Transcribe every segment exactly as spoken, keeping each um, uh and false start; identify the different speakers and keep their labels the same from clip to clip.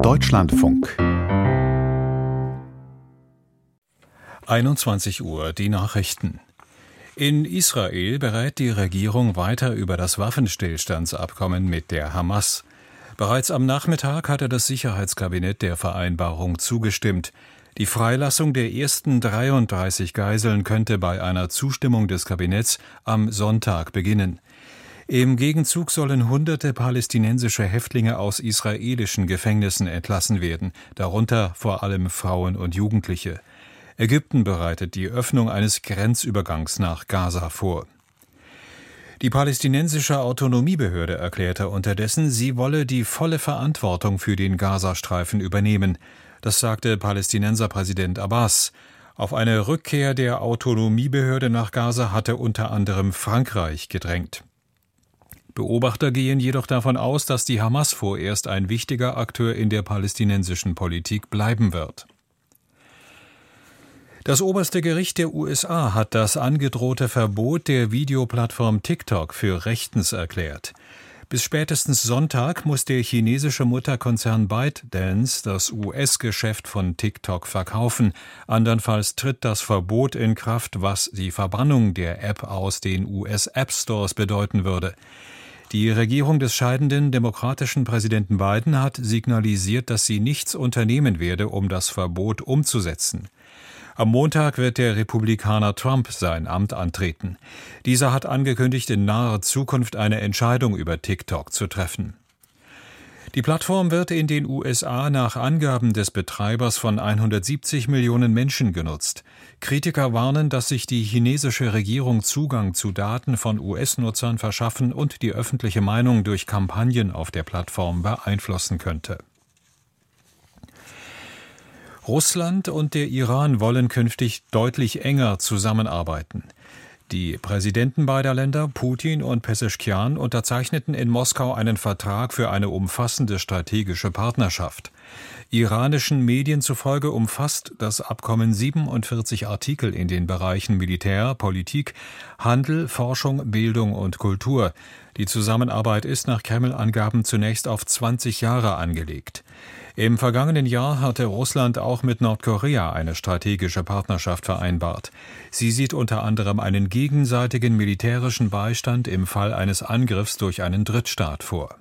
Speaker 1: Deutschlandfunk.
Speaker 2: einundzwanzig Uhr, die Nachrichten. In Israel berät die Regierung weiter über das Waffenstillstandsabkommen mit der Hamas. Bereits am Nachmittag hatte das Sicherheitskabinett der Vereinbarung zugestimmt. Die Freilassung der ersten dreiunddreißig Geiseln könnte bei einer Zustimmung des Kabinetts am Sonntag beginnen. Im Gegenzug sollen hunderte palästinensische Häftlinge aus israelischen Gefängnissen entlassen werden, darunter vor allem Frauen und Jugendliche. Ägypten bereitet die Öffnung eines Grenzübergangs nach Gaza vor. Die palästinensische Autonomiebehörde erklärte unterdessen, sie wolle die volle Verantwortung für den Gazastreifen übernehmen. Das sagte Palästinenserpräsident Abbas. Auf eine Rückkehr der Autonomiebehörde nach Gaza hatte unter anderem Frankreich gedrängt. Beobachter gehen jedoch davon aus, dass die Hamas vorerst ein wichtiger Akteur in der palästinensischen Politik bleiben wird. Das oberste Gericht der U S A hat das angedrohte Verbot der Videoplattform TikTok für rechtens erklärt. Bis spätestens Sonntag muss der chinesische Mutterkonzern ByteDance das U S-Geschäft von TikTok verkaufen. Andernfalls tritt das Verbot in Kraft, was die Verbannung der App aus den U S-App-Stores bedeuten würde. Die Regierung des scheidenden demokratischen Präsidenten Biden hat signalisiert, dass sie nichts unternehmen werde, um das Verbot umzusetzen. Am Montag wird der Republikaner Trump sein Amt antreten. Dieser hat angekündigt, in naher Zukunft eine Entscheidung über TikTok zu treffen. Die Plattform wird in den U S A nach Angaben des Betreibers von hundertsiebzig Millionen Menschen genutzt. Kritiker warnen, dass sich die chinesische Regierung Zugang zu Daten von U S-Nutzern verschaffen und die öffentliche Meinung durch Kampagnen auf der Plattform beeinflussen könnte. Russland und der Iran wollen künftig deutlich enger zusammenarbeiten. Die Präsidenten beider Länder, Putin und Peseschkian, unterzeichneten in Moskau einen Vertrag für eine umfassende strategische Partnerschaft. Iranischen Medien zufolge umfasst das Abkommen siebenundvierzig Artikel in den Bereichen Militär, Politik, Handel, Forschung, Bildung und Kultur. Die Zusammenarbeit ist nach Kreml-Angaben zunächst auf zwanzig Jahre angelegt. Im vergangenen Jahr hatte Russland auch mit Nordkorea eine strategische Partnerschaft vereinbart. Sie sieht unter anderem einen gegenseitigen militärischen Beistand im Fall eines Angriffs durch einen Drittstaat vor.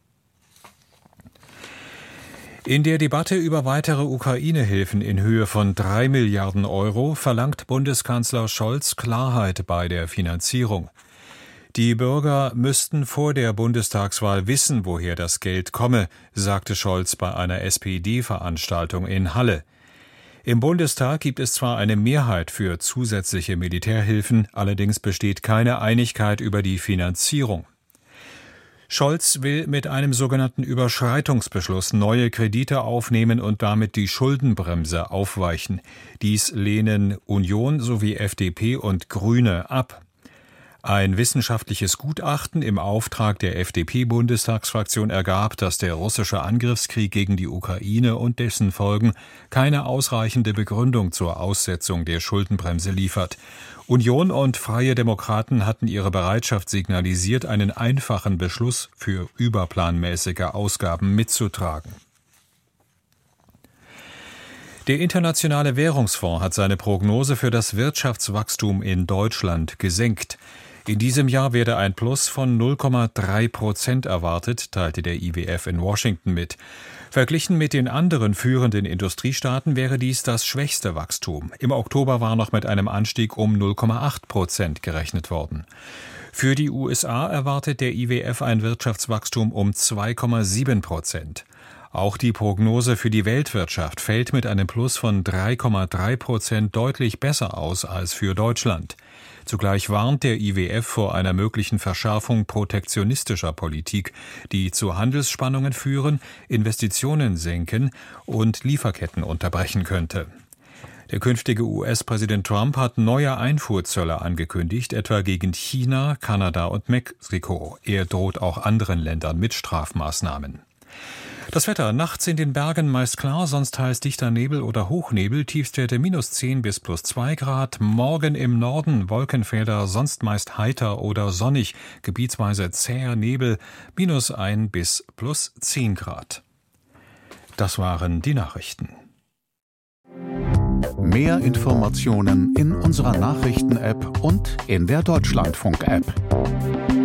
Speaker 2: In der Debatte über weitere Ukraine-Hilfen in Höhe von drei Milliarden Euro verlangt Bundeskanzler Scholz Klarheit bei der Finanzierung. Die Bürger müssten vor der Bundestagswahl wissen, woher das Geld komme, sagte Scholz bei einer S P D-Veranstaltung in Halle. Im Bundestag gibt es zwar eine Mehrheit für zusätzliche Militärhilfen, allerdings besteht keine Einigkeit über die Finanzierung. Scholz will mit einem sogenannten Überschreitungsbeschluss neue Kredite aufnehmen und damit die Schuldenbremse aufweichen. Dies lehnen Union sowie F D P und Grüne ab. Ein wissenschaftliches Gutachten im Auftrag der F D P-Bundestagsfraktion ergab, dass der russische Angriffskrieg gegen die Ukraine und dessen Folgen keine ausreichende Begründung zur Aussetzung der Schuldenbremse liefert. Union und Freie Demokraten hatten ihre Bereitschaft signalisiert, einen einfachen Beschluss für überplanmäßige Ausgaben mitzutragen. Der Internationale Währungsfonds hat seine Prognose für das Wirtschaftswachstum in Deutschland gesenkt. In diesem Jahr werde ein Plus von null Komma drei Prozent erwartet, teilte der I W F in Washington mit. Verglichen mit den anderen führenden Industriestaaten wäre dies das schwächste Wachstum. Im Oktober war noch mit einem Anstieg um null Komma acht Prozent gerechnet worden. Für die U S A erwartet der I W F ein Wirtschaftswachstum um zwei Komma sieben Prozent. Auch die Prognose für die Weltwirtschaft fällt mit einem Plus von drei Komma drei Prozent deutlich besser aus als für Deutschland. Zugleich warnt der I W F vor einer möglichen Verschärfung protektionistischer Politik, die zu Handelsspannungen führen, Investitionen senken und Lieferketten unterbrechen könnte. Der künftige U S-Präsident Trump hat neue Einfuhrzölle angekündigt, etwa gegen China, Kanada und Mexiko. Er droht auch anderen Ländern mit Strafmaßnahmen. Das Wetter: nachts in den Bergen meist klar, sonst teils dichter Nebel oder Hochnebel, Tiefstwerte minus zehn bis plus zwei Grad. Morgen im Norden Wolkenfelder, sonst meist heiter oder sonnig, gebietsweise zäher Nebel, minus ein bis plus zehn Grad. Das waren die Nachrichten.
Speaker 1: Mehr Informationen in unserer Nachrichten-App und in der Deutschlandfunk-App.